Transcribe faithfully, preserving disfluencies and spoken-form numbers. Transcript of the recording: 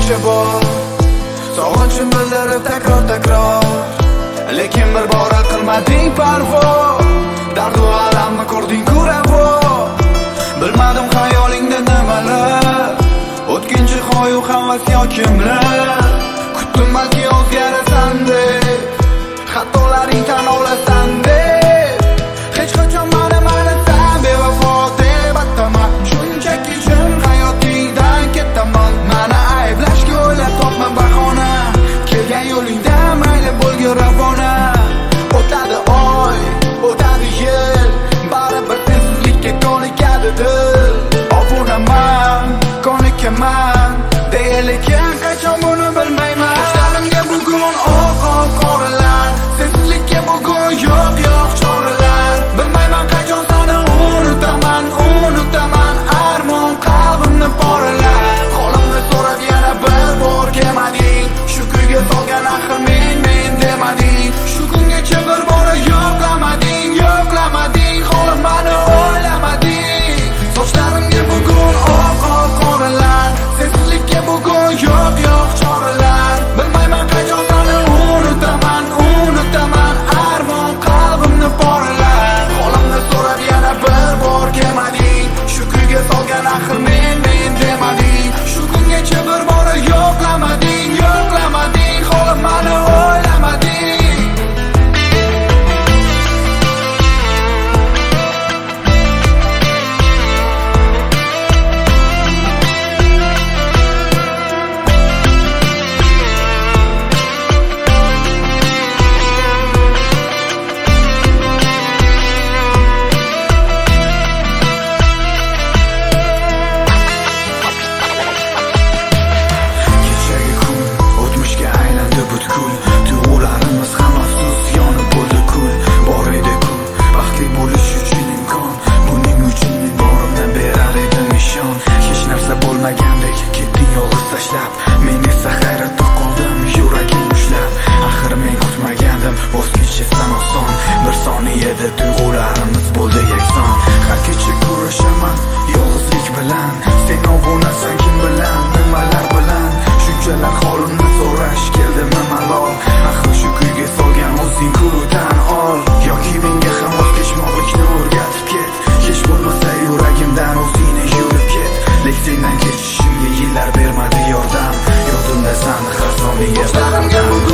o'tkinchi bor, sog'inchim bildirib takror takror, lekin bir bora qilmading parvo. Dardu alamni ko'rding-ku ravo, bilmadim xayolingda nimalar, o'tkinchi xoyu havas yokimlar. Kutdim balki o'zgarasan deb, xatolaring tan olasan deb, hech qachon mani manasan bevafo deb ataman. Shunchaki jim hayotingdan ketaman, mani ayblashga o'ylab topma bahona, kelgan yo'lingda mayli bo'lgin ravona. O'tadi oy, o'tadi yil, baribir tezlikka ko'nikadi dil. Obunaman, ko'nikaman deya, lekin qachon buni bilmayman. Sochlarimga bugun oq-oq qoralar, sezlikka bugun yo'q-yo'q choralar. Bilmayman qachon seni unutaman, unutaman, armon qalbimni poralar. Qo'limni so'rab yana bir bor kelmading, shu kuyga solgan axir men men demading. Shu kungacha bir bora yo'qlamading, yo'qlamading, holim mani o'ylamading. Sochlarimga bugun oq-oq qoralar, sezlikka bugun yo'q-yo'q choralar. Bilmayman qachon seni unutaman, unutaman, armon qalbimni poralar. Qo'limni so'rab yana bir bor kelmading, shu kuyga solgan axir men men demading. Shu kungacha bir bora yo'qlamading, yo'qlamading, holim mani o'ylamading. Tuyg'ularimiz bo'ldi yakson. Har kecha kurashaman yolg'izlik bilan, sen obunasan kim bilan, nimalar bilan. Shunchalar holimni so'rash keldimi malol. Axir shu kuyga solgan o'zing-ku tan ol, yoki menga ham voz kechmoqlikni o'rgatib ket. Hech bo'lmasa yuragimdan o'zingni yurib ket. Lek sendan kechishimga yillar bermadi yordam, yodimdasan har soniya.